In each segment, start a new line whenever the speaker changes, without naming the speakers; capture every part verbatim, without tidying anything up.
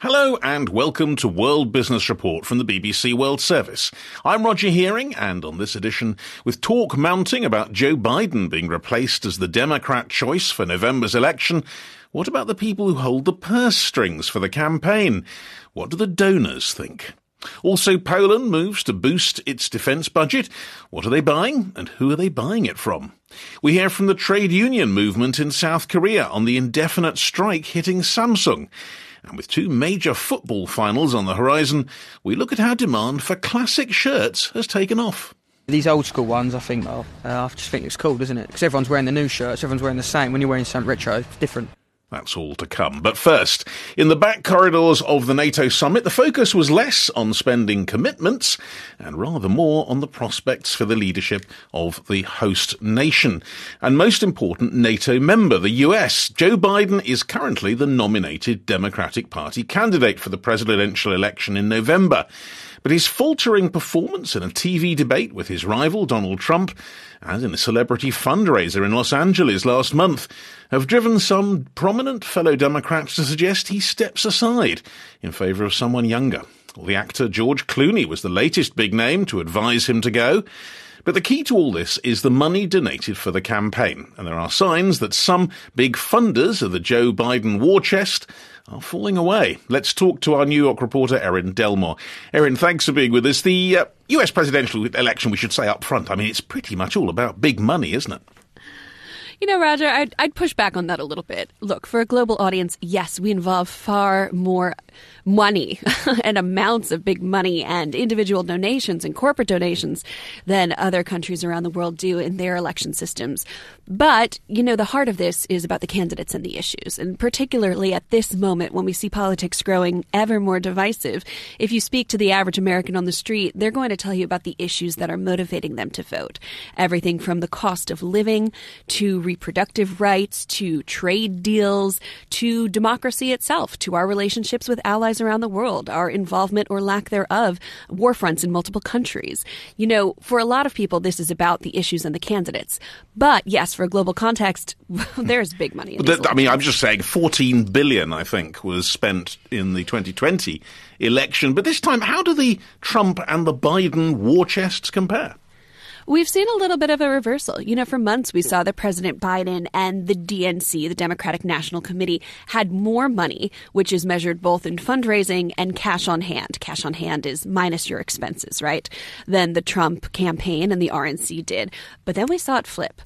Hello and welcome to World Business Report from the B B C World Service. I'm Roger Hearing, and on this edition, with talk mounting about Joe Biden being replaced as the Democrat choice for November's election, what about the people who hold the purse strings for the campaign? What do the donors think? Also, Poland moves to boost its defence budget. What are they buying, and who are they buying it from? We hear from the trade union movement in South Korea on the indefinite strike hitting Samsung. And with two major football finals on the horizon, we look at how demand for classic shirts has taken off.
These old school ones, I think, oh, uh, I just think it's cool, doesn't it? Because everyone's wearing the new shirts, everyone's wearing the same. When you're wearing something retro, it's different.
That's all to come. But first, in the back corridors of the NATO summit, the focus was less on spending commitments and rather more on the prospects for the leadership of the host nation. And most important, NATO member, the U S. Joe Biden is currently the nominated Democratic Party candidate for the presidential election in November. But his faltering performance in a T V debate with his rival, Donald Trump, and in a celebrity fundraiser in Los Angeles last month have driven some prominent fellow Democrats to suggest he steps aside in favour of someone younger. Well, the actor George Clooney was the latest big name to advise him to go. But the key to all this is the money donated for the campaign, and there are signs that some big funders of the Joe Biden war chest are falling away. Let's talk to our New York reporter, Erin Delmore. Erin, thanks for being with us. The uh, U S presidential election, we should say up front, I mean, it's pretty much all about big money, isn't it?
You know, Roger, I'd, I'd push back on that a little bit. Look, for a global audience, yes, we involve far more money and amounts of big money and individual donations and corporate donations than other countries around the world do in their election systems. But, you know, the heart of this is about the candidates and the issues. And particularly at this moment when we see politics growing ever more divisive, if you speak to the average American on the street, they're going to tell you about the issues that are motivating them to vote. Everything from the cost of living to reproductive rights, to trade deals, to democracy itself, to our relationships with allies around the world, our involvement or lack thereof, war fronts in multiple countries. You know, for a lot of people, this is about the issues and the candidates. But yes, for a global context, there's big money. In
the, I mean, I'm just saying fourteen billion, I think, was spent in the twenty twenty election. But this time, how do the Trump and the Biden war chests compare?
We've seen a little bit of a reversal. You know, for months we saw that President Biden and the D N C, the Democratic National Committee, had more money, which is measured both in fundraising and cash on hand. Cash on hand is minus your expenses, right? Than the Trump campaign and the R N C did. But then we saw it flip.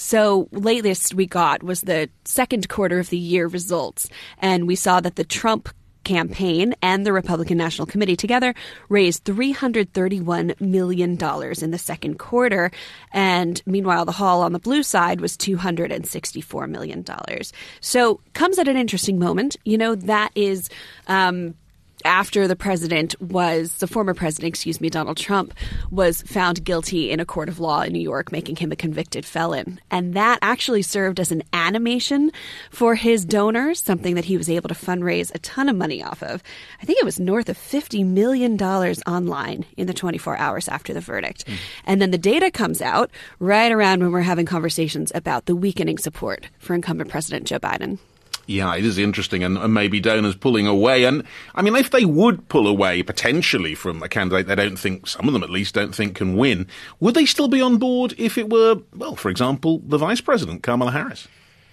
So latest we got was the second quarter of the year results, and we saw that the Trump campaign and the Republican National Committee together raised three hundred thirty-one million dollars in the second quarter. And meanwhile, the haul on the blue side was two hundred sixty-four million dollars. So comes at an interesting moment. You know, that is um, after the president was, the former president, excuse me, Donald Trump, was found guilty in a court of law in New York, making him a convicted felon. And that actually served as an animation for his donors, something that he was able to fundraise a ton of money off of. I think it was north of fifty million dollars online in the twenty-four hours after the verdict. Mm. And then the data comes out right around when we're having conversations about the weakening support for incumbent President Joe Biden.
Yeah, it is interesting, and, and maybe donors pulling away. And, I mean, if they would pull away potentially from a candidate they don't think, some of them at least, don't think can win, would they still be on board if it were, well, for example, the Vice President, Kamala Harris?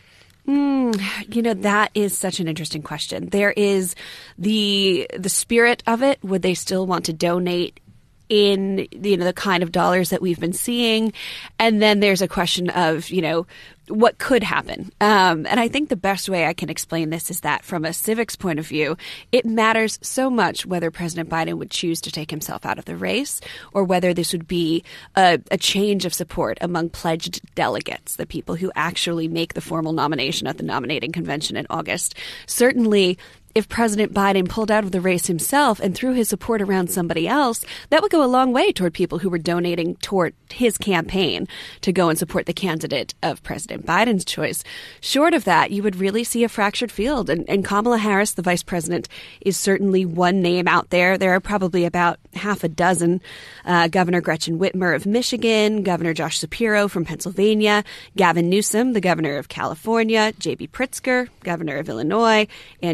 Mm, you know, that is such an interesting question. There is the the spirit of it. Would they still want to donate in, you know, the kind of dollars that we've been seeing? And then there's a question of, you know, what could happen. Um, and I think the best way I can explain this is that from a civics point of view, it matters so much whether President Biden would choose to take himself out of the race or whether this would be a, a change of support among pledged delegates, the people who actually make the formal nomination at the nominating convention in August. Certainly, if President Biden pulled out of the race himself and threw his support around somebody else, that would go a long way toward people who were donating toward his campaign to go and support the candidate of President Biden's choice. Short of that, you would really see a fractured field. And, and Kamala Harris, the vice president, is certainly one name out there. There are probably about half a dozen. Uh, Governor Gretchen Whitmer of Michigan, Governor Josh Shapiro from Pennsylvania, Gavin Newsom, the governor of California, J B Pritzker, governor of Illinois, Andy Beshear,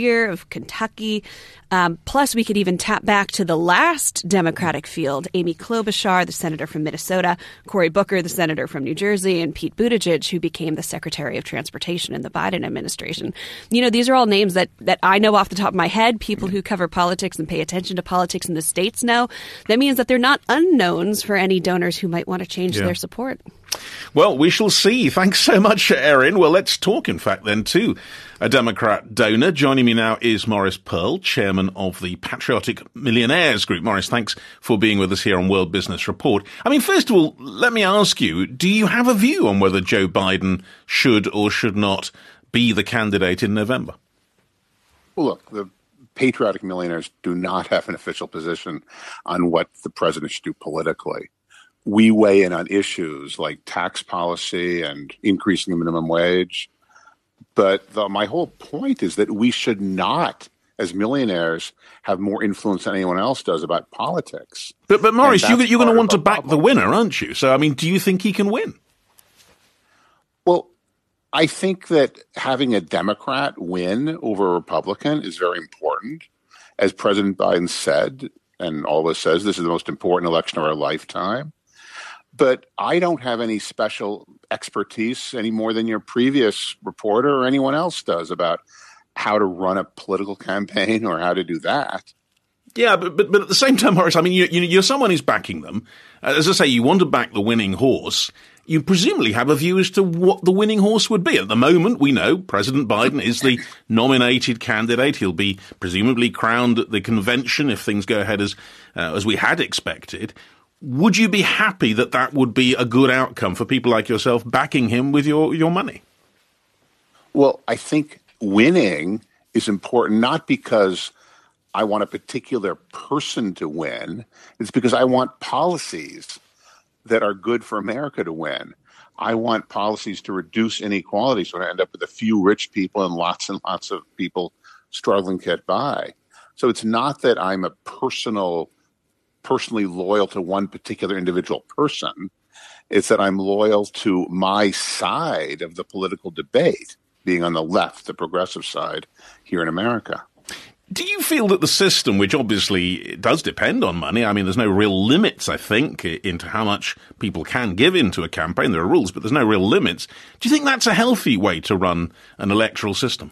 here, of Kentucky. Um, plus, we could even tap back to the last Democratic field, Amy Klobuchar, the senator from Minnesota, Cory Booker, the senator from New Jersey, and Pete Buttigieg, who became the Secretary of Transportation in the Biden administration. You know, these are all names that, that I know off the top of my head. People who cover politics and pay attention to politics in the states know. That means that they're not unknowns for any donors who might want to change
Yeah.
their support.
Well, we shall see. Thanks so much, Erin. Well, let's talk, in fact, then, to a Democrat donor. Joining me now is Maurice Pearl, chairman of the Patriotic Millionaires Group. Maurice, thanks for being with us here on World Business Report. I mean, first of all, let me ask you, do you have a view on whether Joe Biden should or should not be the candidate in November?
Well, look, the Patriotic Millionaires do not have an official position on what the president should do politically. We weigh in on issues like tax policy and increasing the minimum wage. But the, my whole point is that we should not, as millionaires, have more influence than anyone else does about politics.
But, but Maurice, you, you're going to want to back
problem.
the winner, aren't you? So, I mean, do you think he can win?
Well, I think that having a Democrat win over a Republican is very important. As President Biden said, and always says, this is the most important election of our lifetime. But I don't have any special expertise any more than your previous reporter or anyone else does about how to run a political campaign or how to do that.
Yeah, but but, but at the same time, Horace, I mean, you, you, you're someone who's backing them. As I say, you want to back the winning horse. You presumably have a view as to what the winning horse would be. At the moment, we know President Biden is the nominated candidate. He'll be presumably crowned at the convention if things go ahead as uh, as we had expected. Would you be happy that that would be a good outcome for people like yourself backing him with your, your money?
Well, I think winning is important not because I want a particular person to win. It's because I want policies that are good for America to win. I want policies to reduce inequality so I end up with a few rich people and lots and lots of people struggling to get by. So it's not that I'm a personal personally loyal to one particular individual person. It's that I'm loyal to my side of the political debate, being on the left, the progressive side here in America.
Do you feel that the system, which obviously does depend on money, I mean, there's no real limits, I think, into how much people can give into a campaign. There are rules, but there's no real limits. Do you think that's a healthy way to run an electoral system?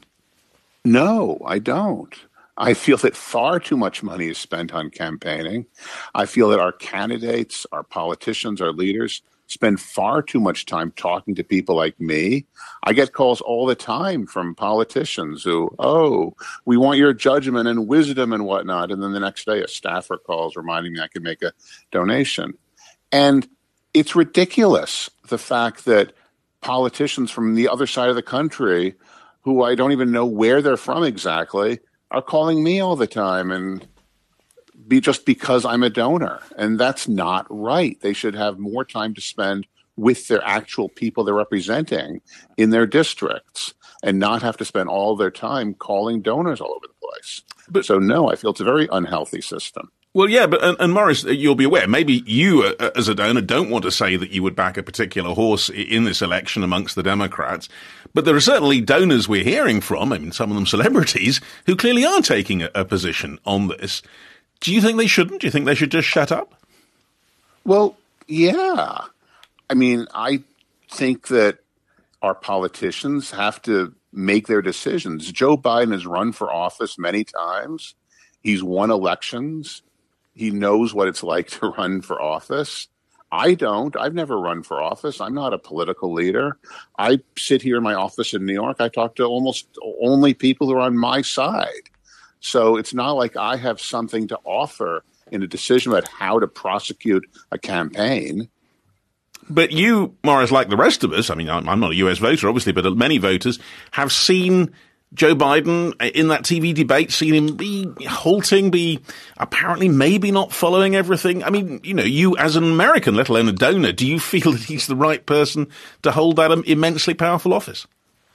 No, I don't. I feel that far too much money is spent on campaigning. I feel that our candidates, our politicians, our leaders spend far too much time talking to people like me. I get calls all the time from politicians who, oh, we want your judgment and wisdom and whatnot. And then the next day a staffer calls reminding me I can make a donation. And it's ridiculous, the fact that politicians from the other side of the country, who I don't even know where they're from exactly, are calling me all the time and be just because I'm a donor. And that's not right. They should have more time to spend with their actual people they're representing in their districts and not have to spend all their time calling donors all over the place. But so, no, I feel it's a very unhealthy system.
Well, yeah, but and, and Maurice, you'll be aware, maybe you uh, as a donor don't want to say that you would back a particular horse in this election amongst the Democrats, but there are certainly donors we're hearing from, I mean, some of them celebrities, who clearly are taking a, a position on this. Do you think they shouldn't? Do you think they should just shut up?
Well, yeah. I mean, I think that our politicians have to make their decisions. Joe Biden has run for office many times. He's won elections. He knows what it's like to run for office. I don't. I've never run for office. I'm not a political leader. I sit here in my office in New York. I talk to almost only people who are on my side. So it's not like I have something to offer in a decision about how to prosecute a campaign.
But you, Maurice, like the rest of us, I mean, I'm not a U S voter, obviously, but many voters have seen Joe Biden in that T V debate, seen him be halting, be apparently maybe not following everything. I mean, you know, you as an American, let alone a donor, do you feel that he's the right person to hold that immensely powerful office?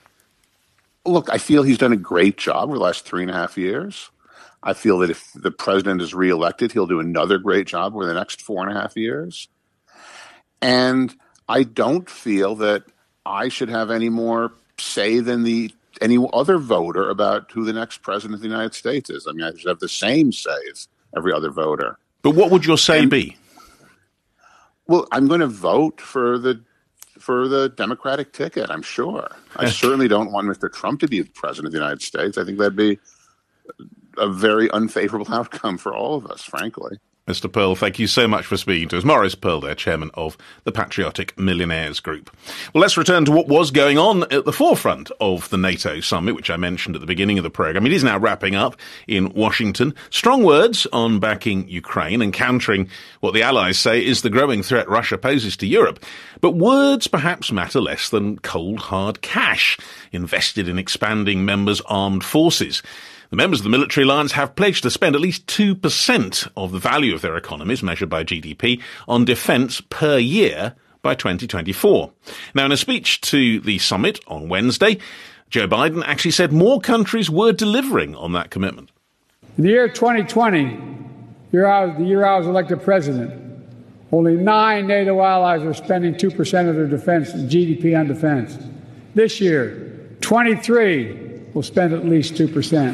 Look, I feel he's done a great job over the last three and a half years. I feel that if the president is reelected, he'll do another great job over the next four and a half years. And I don't feel that I should have any more say than the any other voter about who the next president of the United States is. I mean, I should have the same say as every other voter.
But what would your say
and,
be?
Well, I'm going to vote for the for the Democratic ticket, I'm sure. I certainly don't want Mister Trump to be the president of the United States. I think that'd be a very unfavorable outcome for all of us, frankly.
Mister Pearl, thank you so much for speaking to us. Maurice Pearl there, chairman of the Patriotic Millionaires Group. Well, let's return to what was going on at the forefront of the NATO summit, which I mentioned at the beginning of the programme. It is now wrapping up in Washington. Strong words on backing Ukraine and countering what the Allies say is the growing threat Russia poses to Europe. But words perhaps matter less than cold, hard cash invested in expanding members' armed forces. The members of the military alliance have pledged to spend at least two percent of the value of their economies, measured by G D P, on defence per year by twenty twenty-four. Now, in a speech to the summit on Wednesday, Joe Biden actually said more countries were delivering on that commitment.
In the year twenty twenty, the year I was elected president, only nine NATO allies are spending two percent of their defense G D P on defense. This year, twenty-three will spend at least two percent.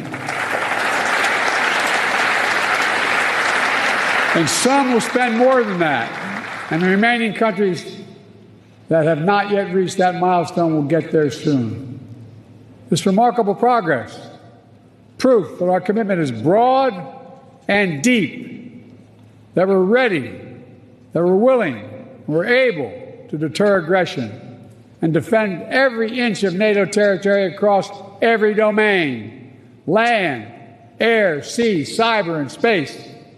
And some will spend more than that. And the remaining countries that have not yet reached that milestone will get there soon. This remarkable progress, proof that our commitment is broad and deep, that we're ready, that we're willing, we're able to deter aggression and defend every inch of NATO territory across every domain: land, air, sea, cyber, and space.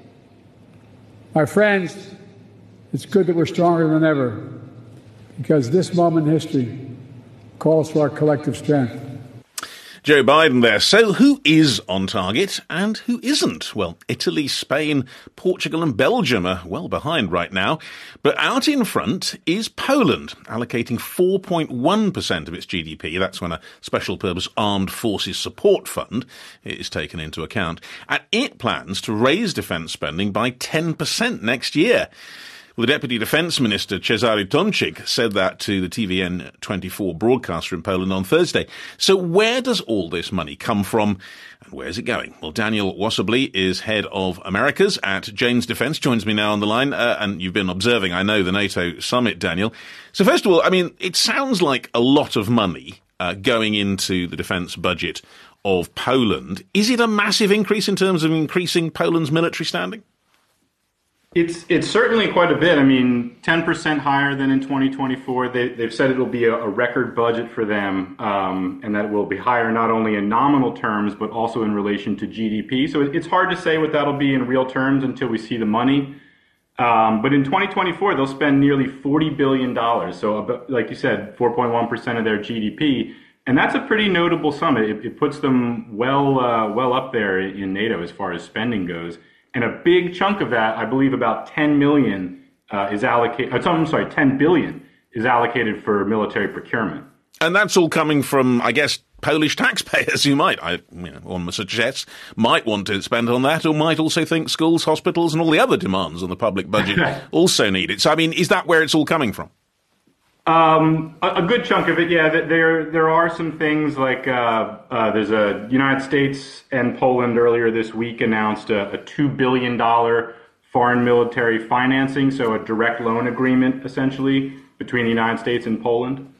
My friends, it's good that we're stronger than ever, because this moment in history calls for our collective strength.
Joe Biden there. So who is on target and who isn't? Well, Italy, Spain, Portugal and Belgium are well behind right now. But out in front is Poland, allocating four point one percent of its G D P. That's when a special purpose armed forces support fund is taken into account. And it plans to raise defence spending by ten percent next year. Well, the Deputy Defence Minister, Cezary Tomczyk, said that to the T V N twenty-four broadcaster in Poland on Thursday. So where does all this money come from and where's it going? Well, Daniel Wasserly is head of Americas at Jane's Defence, joins me now on the line, uh, and you've been observing, I know, the NATO summit, Daniel. So first of all, I mean, it sounds like a lot of money uh, going into the defence budget of Poland. Is it a massive increase in terms of increasing Poland's military standing?
It's it's certainly quite a bit. I mean, ten percent higher than in twenty twenty-four. They, they've said it will be a, a record budget for them, um, and that it will be higher not only in nominal terms, but also in relation to G D P. So it's hard to say what that'll be in real terms until we see the money. Um, but in twenty twenty-four, they'll spend nearly forty billion dollars. So, about, like you said, four point one percent of their G D P. And that's a pretty notable sum. It, it puts them well, uh, well up there in NATO as far as spending goes. And a big chunk of that, I believe about ten million uh, is allocated, I'm sorry, ten billion is allocated for military procurement.
And that's all coming from, I guess, Polish taxpayers who might, I, you know, one suggests, might want to spend on that, or might also think schools, hospitals and all the other demands on the public budget also need it. So, I mean, is that where it's all coming from?
Um, a, a good chunk of it, yeah. There, there are some things like uh, uh, there's a United States and Poland earlier this week announced a, a two billion dollars foreign military financing, so a direct loan agreement essentially between the United States and Poland.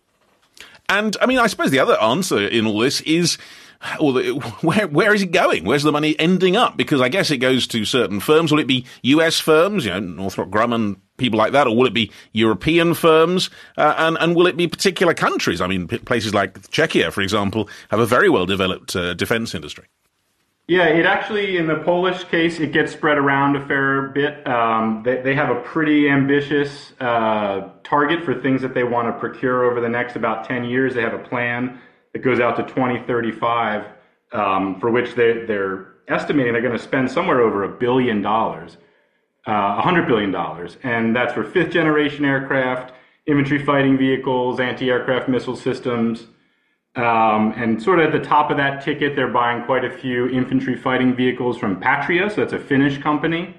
And I mean, I suppose the other answer in all this is, well, where where is it going? Where's the money ending up? Because I guess it goes to certain firms. Will it be U S firms, you know, Northrop Grumman, people like that, or will it be European firms? Uh, and, and will it be particular countries? I mean, places like Czechia, for example, have a very well-developed uh, defense industry.
Yeah, it actually, in the Polish case, it gets spread around a fair bit. Um, they, they have a pretty ambitious uh, target for things that they want to procure over the next about ten years. They have a plan that goes out to twenty thirty-five, um, for which they, they're estimating they're going to spend somewhere over a billion dollars, uh, one hundred billion dollars. And that's for fifth generation aircraft, infantry fighting vehicles, anti-aircraft missile systems. Um, and sort of at the top of that ticket, they're buying quite a few infantry fighting vehicles from Patria, so that's a Finnish company.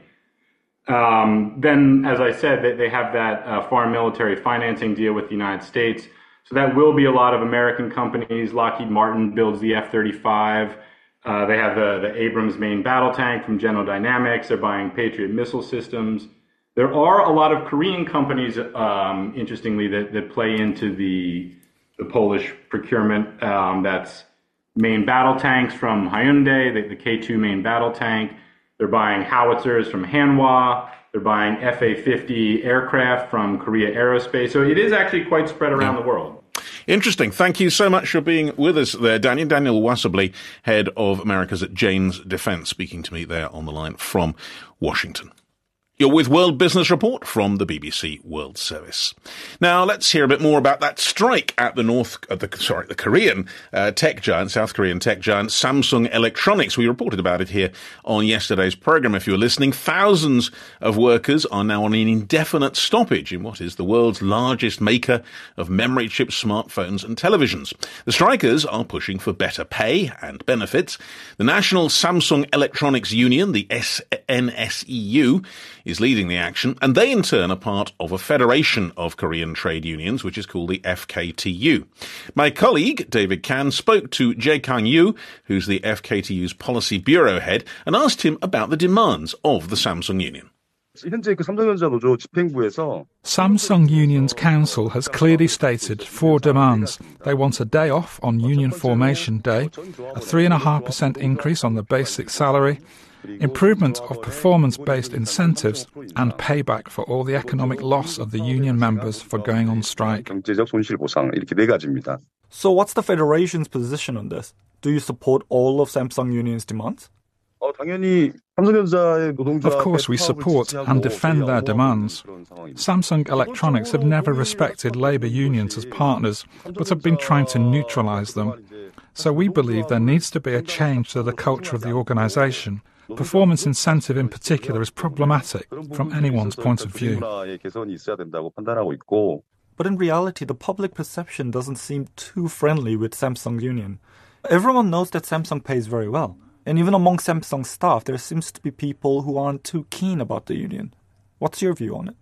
Um, then, as I said, they, they have that uh, foreign military financing deal with the United States. So that will be a lot of American companies. Lockheed Martin builds the F thirty-five. Uh, they have the, the Abrams main battle tank from General Dynamics. They're buying Patriot missile systems. There are a lot of Korean companies, um, interestingly, that, that play into the, the Polish procurement. Um, that's main battle tanks from Hyundai, the, the K two main battle tank. They're buying howitzers from Hanwha. They're buying F A fifty aircraft from Korea Aerospace. So it is actually quite spread around yeah. the world.
Interesting. Thank you so much for being with us there, Daniel. Daniel Wasserly, head of Americas at Jane's Defense, speaking to me there on the line from Washington. You're with World Business Report from the B B C World Service. Now, let's hear a bit more about that strike at the North, uh, the, sorry, the Korean uh, tech giant, South Korean tech giant Samsung Electronics. We reported about it here on yesterday's program. If you were listening, thousands of workers are now on an indefinite stoppage in what is the world's largest maker of memory chips, smartphones and televisions. The strikers are pushing for better pay and benefits. The National Samsung Electronics Union, the N S E U, is leading the action, and they in turn are part of a federation of Korean trade unions, which is called the F K T U. My colleague, David Kan, spoke to Jae Kang-yu, who's the F K T U's policy bureau head, and asked him about the demands of the Samsung Union.
Samsung Union's council has clearly stated four demands. They want a day off on Union Formation Day, a three point five percent increase on the basic salary, improvement of performance-based incentives, and payback for all the economic loss of the union members for going on strike.
So what's the Federation's position on this? Do you support all of Samsung Union's demands?
Of course, we support and defend their demands. Samsung Electronics have never respected labour unions as partners, but have been trying to neutralise them. So we believe there needs to be a change to the culture of the organisation. Performance incentive in particular is problematic from anyone's point of view.
But in reality, the public perception doesn't seem too friendly with Samsung Union. Everyone knows that Samsung pays very well. And even among Samsung staff, there seems to be people who aren't too keen about the union. What's your view on it?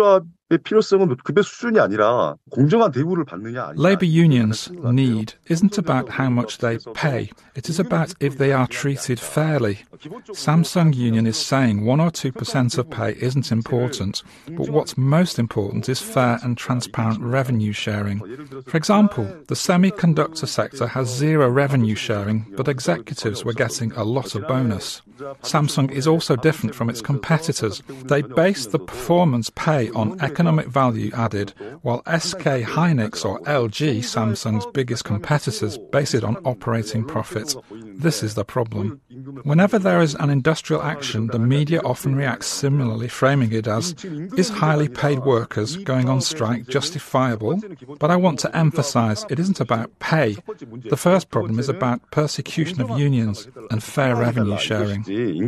Labour unions' need isn't about how much they pay. It is about if they are treated fairly. Samsung Union is saying one or two percent of pay isn't important, but what's most important is fair and transparent revenue sharing. For example, the semiconductor sector has zero revenue sharing, but executives were getting a lot of bonus. Samsung is also different from its competitors. They base the performance pay on economic value added, while S K Hynix or L G, Samsung's biggest competitors, base it on operating profit. This is the problem. Whenever there is an industrial action, the media often reacts similarly, framing it as, is highly paid workers going on strike justifiable? But I want to emphasize it isn't about pay. The first problem is about persecution of unions and fair revenue sharing.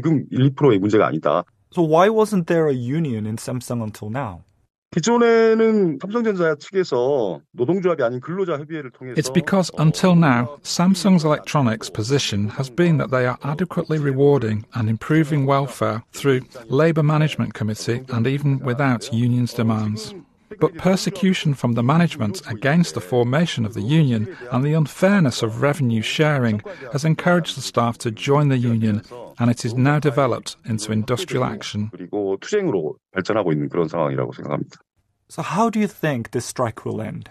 So why wasn't there a union in Samsung until now?
It's because until now, Samsung's electronics position has been that they are adequately rewarding and improving welfare through Labour Management Committee and even without unions' demands. But persecution from the management against the formation of the union and the unfairness of revenue sharing has encouraged the staff to join the union, and it is now developed into industrial action.
So how do you think this strike will end?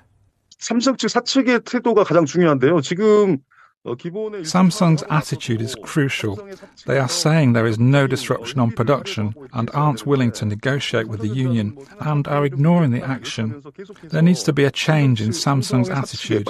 Samsung's attitude is crucial. They are saying there is no disruption on production and aren't willing to negotiate with the union and are ignoring the action. There needs to be a change in Samsung's attitude.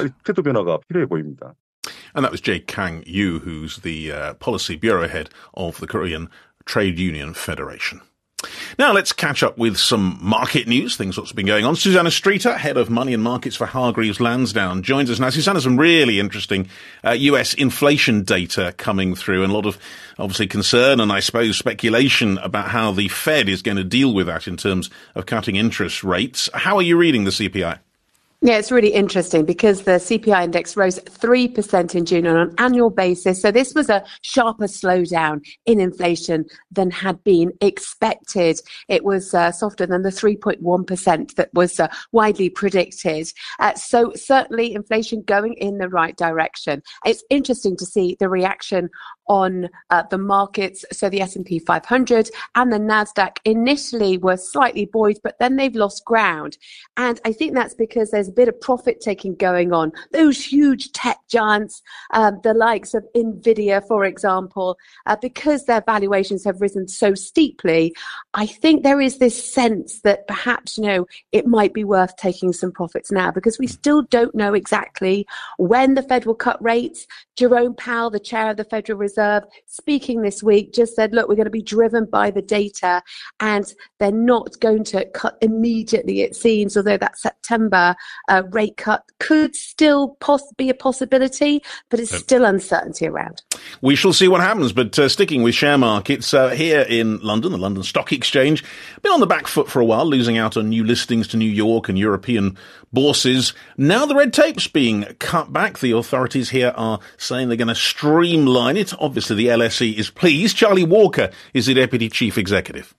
And that was Jae Kang-yu, who's the uh, policy bureau head of the Korean Trade Union Federation. Now let's catch up with some market news, things what's been going on. Susanna Streeter, head of money and markets for Hargreaves Lansdown, joins us now. Susanna, some really interesting uh, U S inflation data coming through, and a lot of obviously concern and I suppose speculation about how the Fed is going to deal with that in terms of cutting interest rates. How are you reading the C P I?
Yeah, it's really interesting because the C P I index rose three percent in June on an annual basis. So this was a sharper slowdown in inflation than had been expected. It was uh, softer than the three point one percent that was uh, widely predicted. Uh, so certainly inflation going in the right direction. It's interesting to see the reaction on uh, the markets. So the S and P five hundred and the NASDAQ initially were slightly buoyed, but then they've lost ground. And I think that's because there's a bit of profit taking going on. Those huge tech giants, um, the likes of Nvidia, for example, uh, because their valuations have risen so steeply, I think there is this sense that perhaps, you know, it might be worth taking some profits now because we still don't know exactly when the Fed will cut rates. Jerome Powell, the chair of the Federal Reserve, speaking this week, just said, look, we're going to be driven by the data and they're not going to cut immediately, it seems, although that September uh, rate cut could still poss- be a possibility, but it's still uncertainty around.
We shall see what happens, but uh, sticking with share markets, uh, here in London, the London Stock Exchange, been on the back foot for a while, losing out on new listings to New York and European bourses. Now the red tape's being cut back. The authorities here are saying they're going to streamline it. Obviously, the L S E is pleased. Charlie Walker is the Deputy Chief Executive.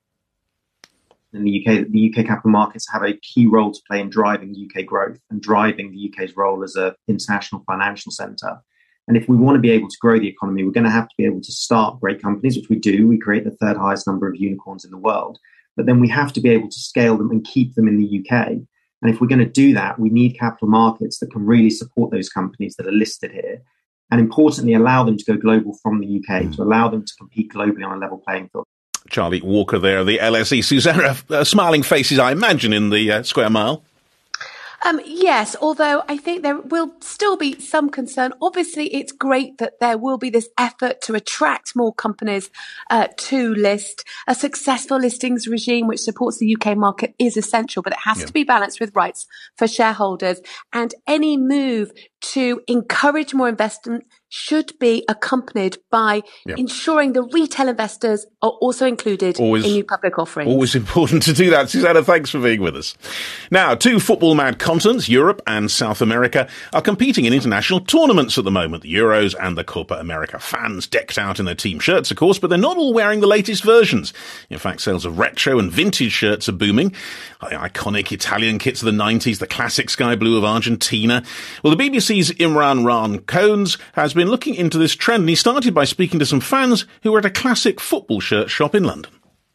In the U K, the U K capital markets have a key role to play in driving U K growth and driving the U K's role as an international financial centre. And if we want to be able to grow the economy, we're going to have to be able to start great companies, which we do. We create the third highest number of unicorns in the world. But then we have to be able to scale them and keep them in the U K. And if we're going to do that, we need capital markets that can really support those companies that are listed here. And importantly, allow them to go global from the U K, to allow them to compete globally on a level playing field.
Charlie Walker there, the L S E. Susanna, uh, smiling faces, I imagine, in the uh, Square Mile.
Um, yes, although I think there will still be some concern. Obviously, it's great that there will be this effort to attract more companies uh, to list. A successful listings regime which supports the U K market is essential, but it has yeah. to be balanced with rights for shareholders. And any move to encourage more investment should be accompanied by yep. ensuring the retail investors are also included always, in new public offerings.
Always important to do that. Susanna, thanks for being with us. Now, two football-mad continents, Europe and South America, are competing in international tournaments at the moment, the Euros and the Copa America. Fans decked out in their team shirts, of course, but they're not all wearing the latest versions. In fact, sales of retro and vintage shirts are booming. The iconic Italian kits of the nineties, the classic sky blue of Argentina. Well, the B B C's Imran Ran Cones has been looking into this trend, and he started by speaking to some fans who were at a classic football shirt shop in London.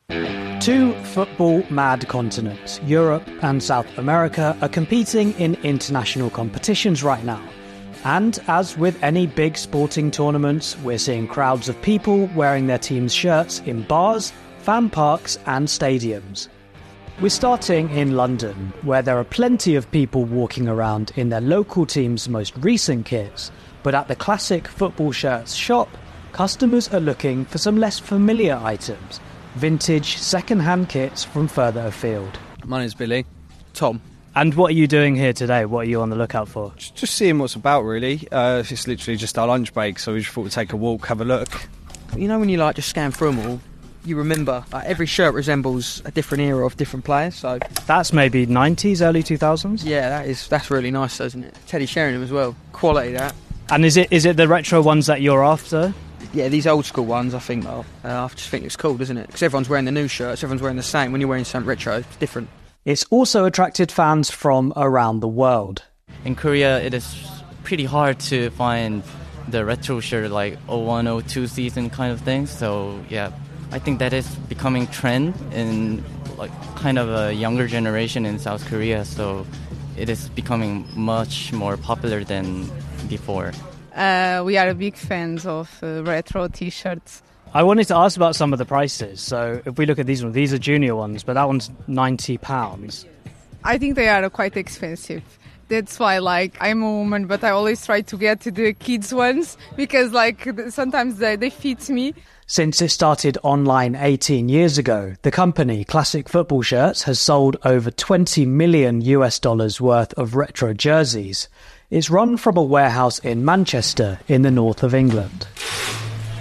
Two football-mad continents, Europe and South America, are competing in international competitions right now. And as with any big sporting tournaments, we're seeing crowds of people wearing their team's shirts in bars, fan parks and stadiums. We're starting in London, where there are plenty of people walking around in their local team's most recent kits. But at the classic football shirts shop, customers are looking for some less familiar items, vintage second-hand kits from further afield.
My name's Billy. Tom.
And what are you doing here today? What are you on the lookout for?
Just seeing what's about, really. Uh, it's literally just our lunch break, so we just thought we'd take a walk, have a look. You know when you like just scan through them all, you remember like, every shirt resembles a different era of different players. So
that's maybe nineties, early two thousands?
Yeah, that is that's really nice, isn't it? Teddy Sheringham as well. Quality, that.
And is it is it the retro ones that you're after?
Yeah, these old school ones, I think, uh, I just think it's cool, doesn't it? Because everyone's wearing the new shirts, everyone's wearing the same. When you're wearing something retro, it's different.
It's also attracted fans from around the world.
In Korea, it is pretty hard to find the retro shirt, like oh one oh two season kind of thing. So, yeah, I think that is becoming trend in like kind of a younger generation in South Korea. So it is becoming much more popular than before.
Uh, we are big fans of uh, retro t-shirts.
I wanted to ask about some of the prices. So if we look at these ones, these are junior ones, but that one's ninety pounds.
I think they are quite expensive. That's why, like, I'm a woman, but I always try to get to the kids ones because, like, sometimes they, they fit me.
Since it started online eighteen years ago, the company, Classic Football Shirts, has sold over twenty million US dollars worth of retro jerseys. It's run from a warehouse in Manchester in the north of England.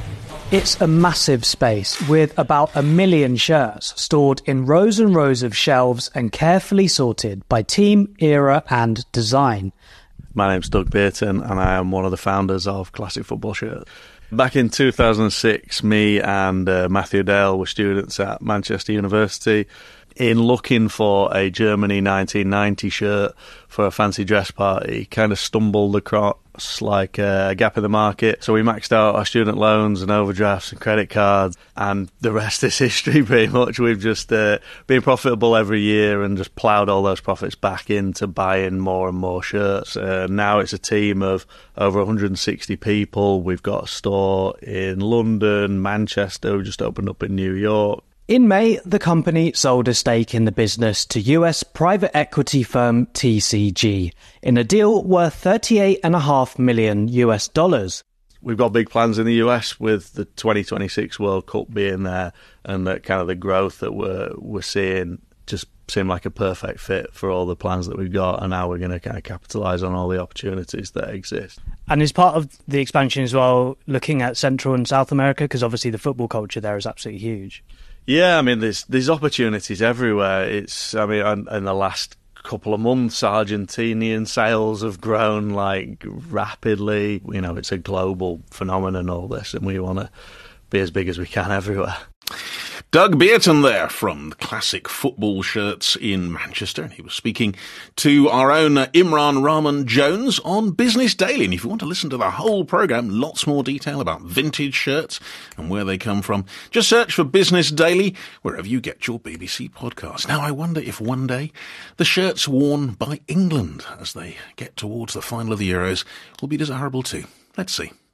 It's a massive space with about a million shirts stored in rows and rows of shelves and carefully sorted by team, era and design.
My name's Doug Beaton and I am one of the founders of Classic Football Shirts. Back in two thousand six, me and uh, Matthew Dale were students at Manchester University. In looking for a Germany nineteen ninety shirt for a fancy dress party, kind of stumbled across like a gap in the market. So we maxed out our student loans and overdrafts and credit cards, and the rest is history pretty much. We've just uh, been profitable every year and just ploughed all those profits back into buying more and more shirts. Uh, now it's a team of over one hundred sixty people. We've got a store in London, Manchester, we just opened up in New York.
In May, the company sold a stake in the business to U S private equity firm T C G in a deal worth thirty-eight point five million U S dollars.
We've got big plans in the U S with the twenty twenty-six World Cup being there, and that kind of the growth that we're we're seeing just seemed like a perfect fit for all the plans that we've got, and now we're going to kind of capitalise on all the opportunities that exist.
And is part of the expansion as well looking at Central and South America, because obviously the football culture there is absolutely huge?
Yeah, I mean, there's there's opportunities everywhere. It's, I mean, in the last couple of months, Argentinian sales have grown like rapidly. You know, it's a global phenomenon, all this, and we want to be as big as we can everywhere.
Doug Beaton there from Classic Football Shirts in Manchester, and he was speaking to our own uh, Imran Rahman Jones on Business Daily. And if you want to listen to the whole programme, lots more detail about vintage shirts and where they come from, just search for Business Daily wherever you get your B B C podcast. Now, I wonder if one day the shirts worn by England as they get towards the final of the Euros will be desirable too. Let's see.